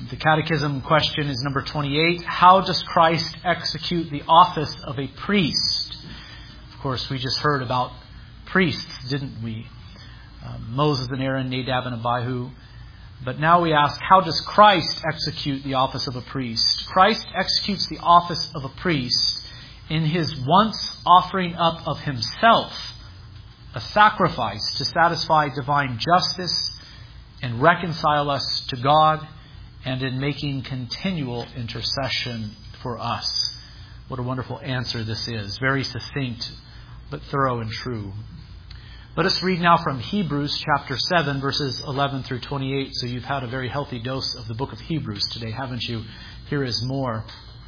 The Catechism question is number 28. How does Christ execute the office of a priest? Of course, we just heard about priests, didn't we? Moses and Aaron, Nadab and Abihu. But now we ask, how does Christ execute the office of a priest? Christ executes the office of a priest in His once offering up of Himself, a sacrifice to satisfy divine justice and reconcile us to God, and in making continual intercession for us. What a wonderful answer this is. Very succinct, but thorough and true. Let us read now from Hebrews chapter 7, verses 11 through 28. So you've had a very healthy dose of the book of Hebrews today, haven't you? Here is more.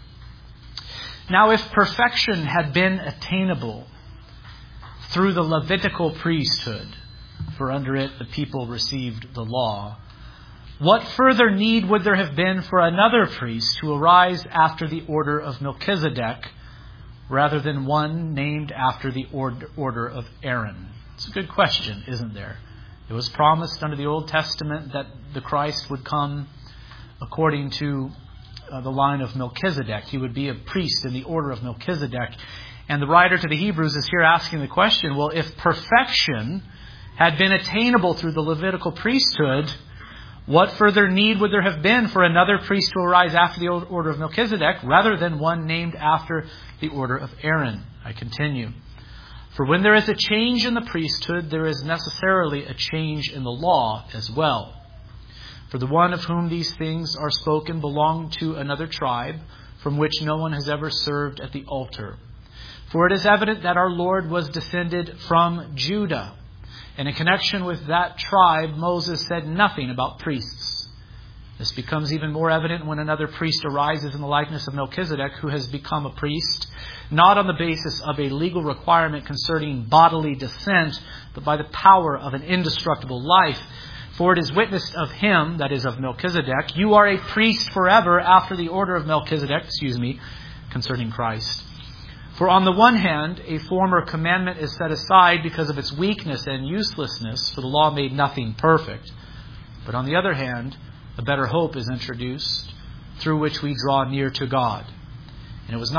Now, if perfection had been attainable through the Levitical priesthood, for under it the people received the law, what further need would there have been for another priest to arise after the order of Melchizedek, rather than one named after the order of Aaron? It's a good question, isn't there? It was promised under the Old Testament that the Christ would come according to the line of Melchizedek. He would be a priest in the order of Melchizedek. And the writer to the Hebrews is here asking the question, well, if perfection had been attainable through the Levitical priesthood, what further need would there have been for another priest to arise after the order of Melchizedek, rather than one named after the order of Aaron? I continue. For when there is a change in the priesthood, there is necessarily a change in the law as well. For the one of whom these things are spoken belonged to another tribe, from which no one has ever served at the altar. For it is evident that our Lord was descended from Judah, and in connection with that tribe, Moses said nothing about priests. This becomes even more evident when another priest arises in the likeness of Melchizedek, who has become a priest, not on the basis of a legal requirement concerning bodily descent, but by the power of an indestructible life. For it is witnessed of him, that is of Melchizedek, you are a priest forever after the order of Melchizedek, concerning Christ. For on the one hand, a former commandment is set aside because of its weakness and uselessness, for the law made nothing perfect. But on the other hand, a better hope is introduced, through which we draw near to God. And it was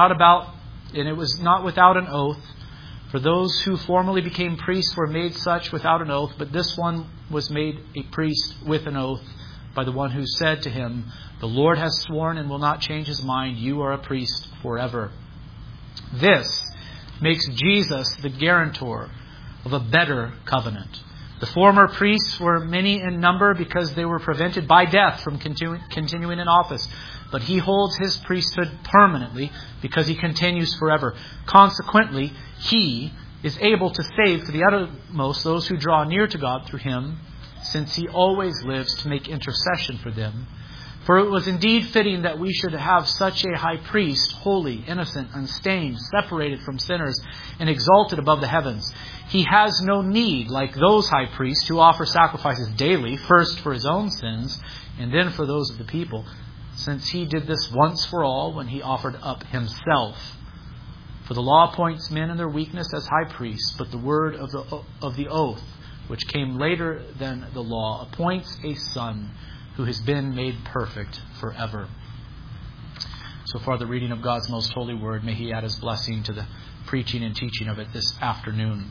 not without an oath, for those who formerly became priests were made such without an oath, but this one was made a priest with an oath by the one who said to him, the Lord has sworn and will not change His mind, you are a priest forever. This makes Jesus the guarantor of a better covenant. The former priests were many in number because they were prevented by death from continuing in office. But He holds His priesthood permanently because He continues forever. Consequently, He is able to save to the uttermost those who draw near to God through Him, since He always lives to make intercession for them. For it was indeed fitting that we should have such a high priest, holy, innocent, unstained, separated from sinners, and exalted above the heavens. He has no need, like those high priests, to offer sacrifices daily, first for His own sins, and then for those of the people, since He did this once for all when He offered up Himself. For the law appoints men in their weakness as high priests, but the word of the oath, which came later than the law, appoints a Son, who has been made perfect forever. So far, the reading of God's most holy word. May He add His blessing to the preaching and teaching of it this afternoon.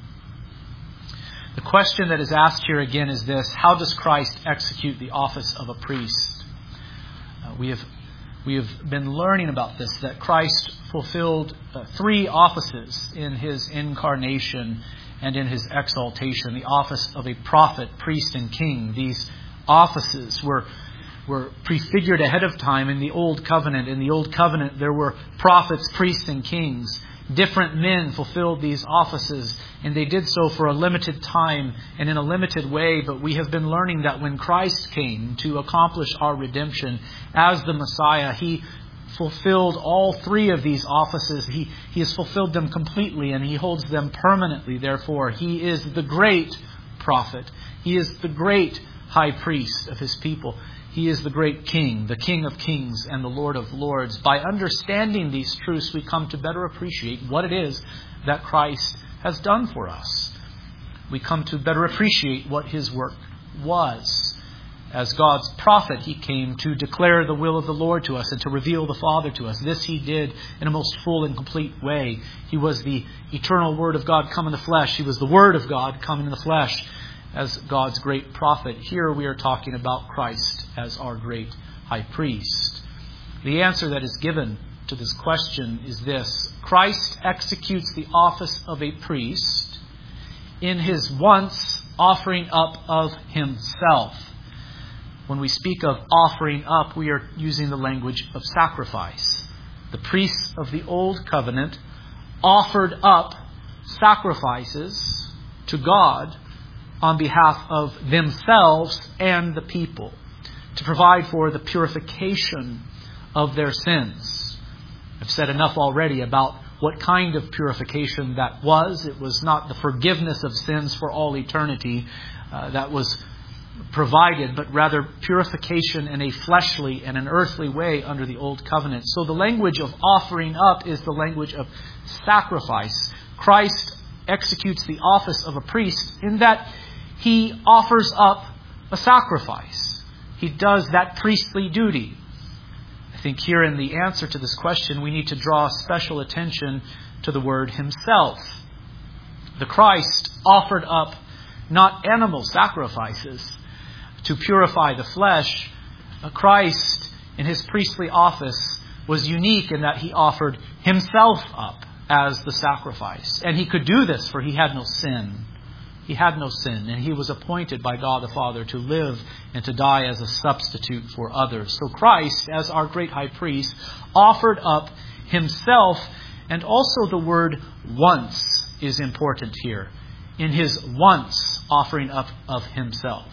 The question that is asked here again is this: how does Christ execute the office of a priest? We have been learning about this, that Christ fulfilled 3 offices in His incarnation and in His exaltation. The office of a prophet, priest, and king. These offices were prefigured ahead of time in the Old Covenant. In the Old Covenant, there were prophets, priests, and kings. Different men fulfilled these offices, and they did so for a limited time and in a limited way. But we have been learning that when Christ came to accomplish our redemption as the Messiah, He fulfilled all 3 of these offices. He has fulfilled them completely, and He holds them permanently. Therefore, He is the great prophet. He is the great high priest of His people. He is the great King, the King of kings and the Lord of lords. By understanding these truths, we come to better appreciate what it is that Christ has done for us. We come to better appreciate what His work was. As God's prophet, He came to declare the will of the Lord to us and to reveal the Father to us. This He did in a most full and complete way. He was the eternal Word of God come in the flesh. He was the Word of God come in the flesh as God's great prophet. Here we are talking about Christ as our great high priest. The answer that is given to this question is this: Christ executes the office of a priest in His once offering up of Himself. When we speak of offering up, we are using the language of sacrifice. The priests of the Old Covenant offered up sacrifices to God on behalf of themselves and the people to provide for the purification of their sins. I've said enough already about what kind of purification that was. It was not the forgiveness of sins for all eternity that was provided, but rather purification in a fleshly and an earthly way under the Old Covenant. So the language of offering up is the language of sacrifice. Christ executes the office of a priest in that He offers up a sacrifice. He does that priestly duty. I think here in the answer to this question, we need to draw special attention to the word Himself. The Christ offered up not animal sacrifices to purify the flesh. Christ, in His priestly office, was unique in that He offered Himself up as the sacrifice. And He could do this, for He had no sin. He had no sin, and He was appointed by God the Father to live and to die as a substitute for others. So Christ, as our great high priest, offered up Himself, and also the word once is important here. In His once offering up of Himself.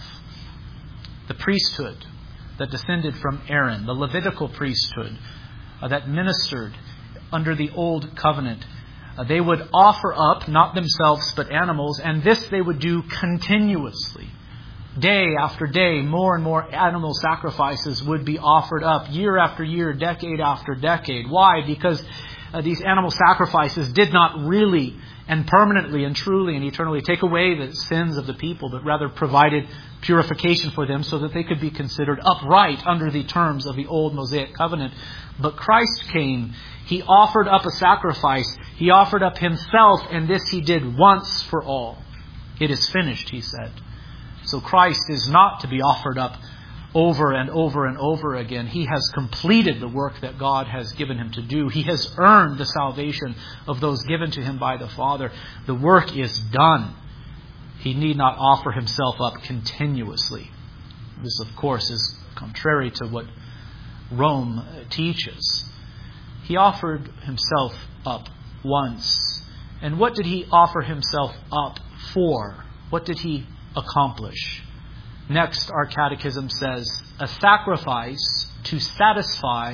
The priesthood that descended from Aaron, the Levitical priesthood that ministered under the Old Covenant, they would offer up, not themselves, but animals, and this they would do continuously. Day after day, more and more animal sacrifices would be offered up, year after year, decade after decade. Why? Because these animal sacrifices did not really and permanently and truly and eternally take away the sins of the people, but rather provided purification for them so that they could be considered upright under the terms of the old Mosaic covenant. But Christ came. He offered up a sacrifice. He offered up Himself, and this He did once for all. It is finished, He said. So Christ is not to be offered up over and over and over again. He has completed the work that God has given Him to do. He has earned the salvation of those given to Him by the Father. The work is done. He need not offer Himself up continuously. This, of course, is contrary to what Rome teaches. He offered Himself up once. And what did He offer Himself up for? What did He accomplish? Next, our catechism says, a sacrifice to satisfy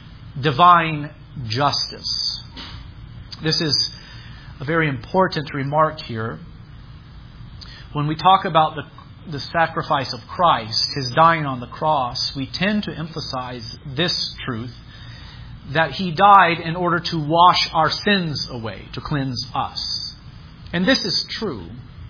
divine justice. This is a very important remark here. When we talk about the sacrifice of Christ, His dying on the cross, we tend to emphasize this truth, that He died in order to wash our sins away, to cleanse us. And this is true.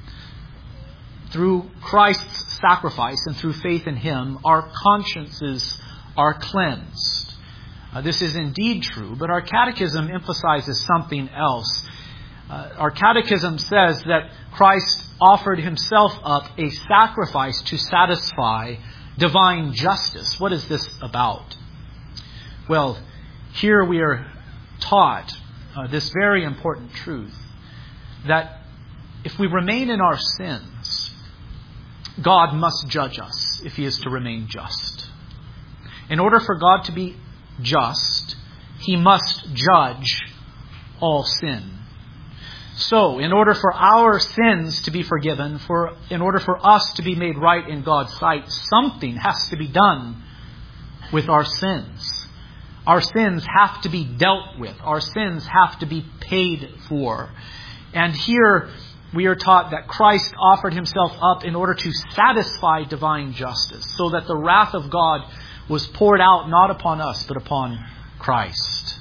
Through Christ's sacrifice and through faith in Him, our consciences are cleansed. This is indeed true, but our catechism emphasizes something else. Our catechism says that Christ offered Himself up a sacrifice to satisfy divine justice. What is this about? Well, here we are taught this very important truth, that if we remain in our sins, God must judge us if He is to remain just. In order for God to be just, He must judge all sin. So, in order for our sins to be forgiven, in order for us to be made right in God's sight, something has to be done with our sins. Our sins have to be dealt with. Our sins have to be paid for. And here we are taught that Christ offered Himself up in order to satisfy divine justice, so that the wrath of God was poured out not upon us, but upon Christ.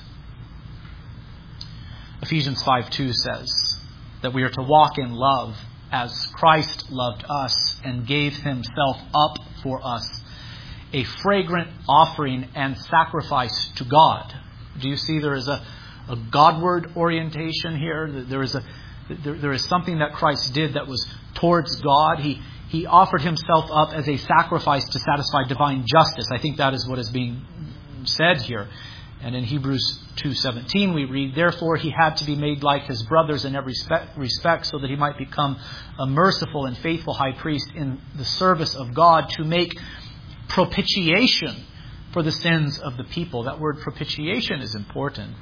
Ephesians 5:2 says that we are to walk in love as Christ loved us and gave Himself up for us a fragrant offering and sacrifice to God. Do you see there is a Godward orientation here? There is something that Christ did that was towards God. He offered himself up as a sacrifice to satisfy divine justice. I think that is what is being said here. And in Hebrews 2:17 we read, "Therefore he had to be made like his brothers in every respect so that he might become a merciful and faithful high priest in the service of God to make propitiation for the sins of the people." That word propitiation is important.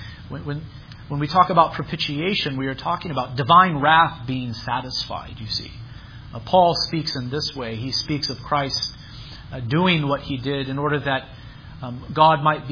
When we talk about propitiation, we are talking about divine wrath being satisfied, you see. Paul speaks in this way. He speaks of Christ doing what he did in order that God might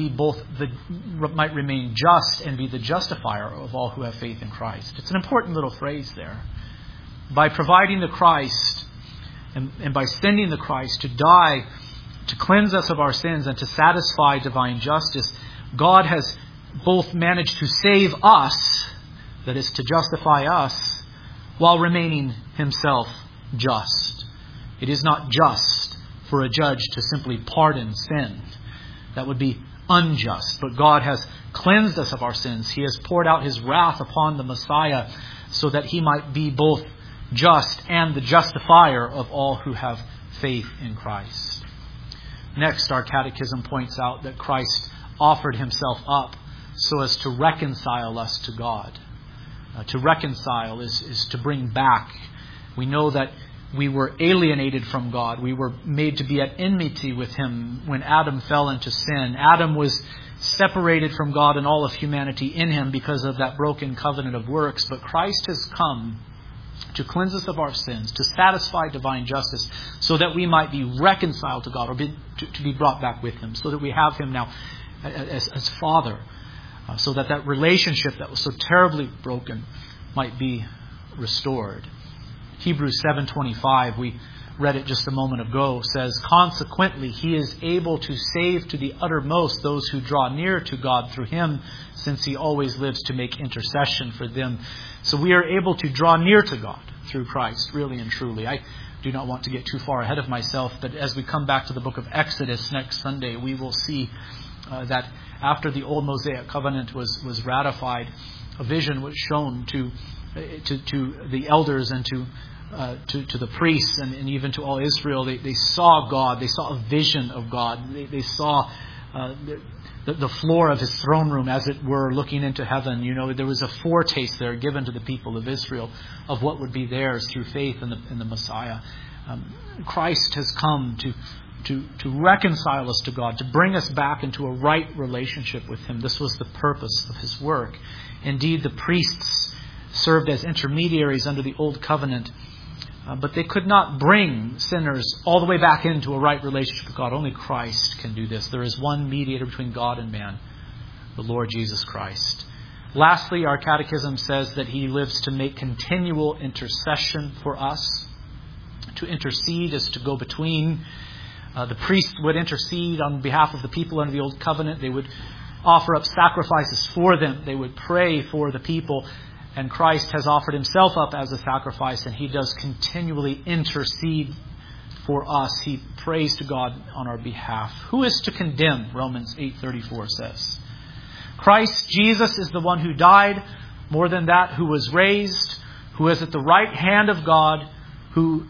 might remain just and be the justifier of all who have faith in Christ. It's an important little phrase there. By providing the Christ and by sending the Christ to die, to cleanse us of our sins and to satisfy divine justice, God has both managed to save us, that is to justify us, while remaining himself just. It is not just for a judge to simply pardon sin. That would be unjust. But God has cleansed us of our sins. He has poured out his wrath upon the Messiah so that he might be both just and the justifier of all who have faith in Christ. Next, our catechism points out that Christ offered himself up so as to reconcile us to God. To reconcile is to bring back. We know that we were alienated from God. We were made to be at enmity with him when Adam fell into sin. Adam was separated from God and all of humanity in him because of that broken covenant of works. But Christ has come to cleanse us of our sins, to satisfy divine justice, so that we might be reconciled to God, or to be brought back with him, so that we have him now as Father, so that relationship that was so terribly broken might be restored. Hebrews 7:25, we read it just a moment ago, says, "Consequently, he is able to save to the uttermost those who draw near to God through him, since he always lives to make intercession for them." So we are able to draw near to God through Christ, really and truly. I do not want to get too far ahead of myself, but as we come back to the book of Exodus next Sunday, we will see that after the old Mosaic covenant was ratified, a vision was shown to the elders and to the priests and even to all Israel. They saw God. They saw a vision of God. They saw the floor of his throne room, as it were, looking into heaven. You know, there was a foretaste there given to the people of Israel of what would be theirs through faith in the Messiah. Christ has come to reconcile us to God, to bring us back into a right relationship with him. This was the purpose of his work. Indeed, the priests served as intermediaries under the old covenant, but they could not bring sinners all the way back into a right relationship with God. Only Christ can do this. There is one mediator between God and man, the Lord Jesus Christ. Lastly, our catechism says that he lives to make continual intercession for us. To intercede is to go between. The priest would intercede on behalf of the people under the old covenant. They would offer up sacrifices for them. They would pray for the people. And Christ has offered himself up as a sacrifice, and he does continually intercede for us. He prays to God on our behalf. Who is to condemn? Romans 8:34 says. Christ Jesus is the one who died, more than that, who was raised, who is at the right hand of God, who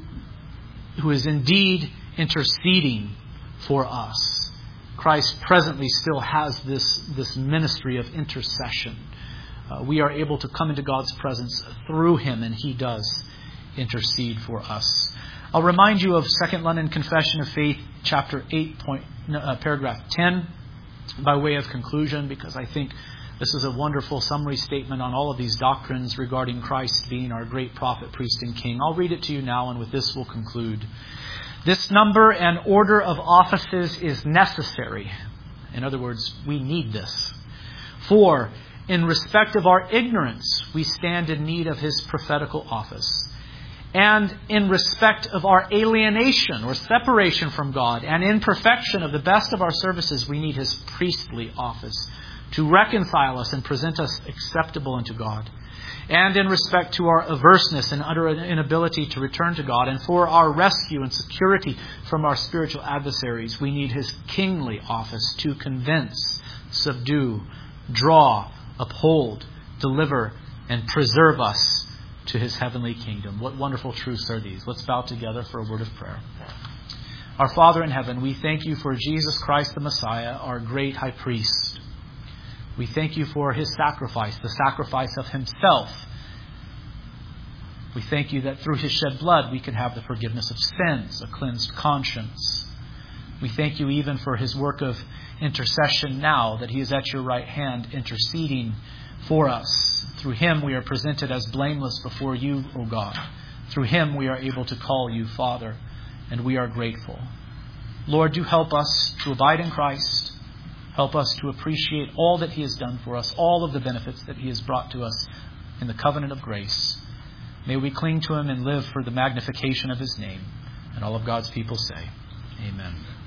is indeed interceding for us. Christ presently still has this ministry of intercession. We are able to come into God's presence through him, and he does intercede for us. I'll remind you of 2nd London Confession of Faith, chapter 8, paragraph 10, by way of conclusion, because I think this is a wonderful summary statement on all of these doctrines regarding Christ being our great prophet, priest, and king. I'll read it to you now, and with this we'll conclude. "This number and order of offices is necessary." In other words, we need this. "For in respect of our ignorance, we stand in need of his prophetical office. And in respect of our alienation or separation from God, and in perfection of the best of our services, we need his priestly office, to reconcile us and present us acceptable unto God. And in respect to our averseness and utter inability to return to God, and for our rescue and security from our spiritual adversaries, we need His kingly office to convince, subdue, draw, uphold, deliver, and preserve us to His heavenly kingdom. What wonderful truths are these? Let's bow together for a word of prayer. Our Father in heaven, we thank You for Jesus Christ the Messiah, our great high priest. We thank You for His sacrifice, the sacrifice of Himself. We thank You that through His shed blood we can have the forgiveness of sins, a cleansed conscience. We thank You even for His work of intercession now, that He is at Your right hand interceding for us. Through Him we are presented as blameless before You, O God. Through Him we are able to call You Father, and we are grateful. Lord, do help us to abide in Christ. Help us to appreciate all that He has done for us, all of the benefits that He has brought to us in the covenant of grace. May we cling to Him and live for the magnification of His name. And all of God's people say, Amen.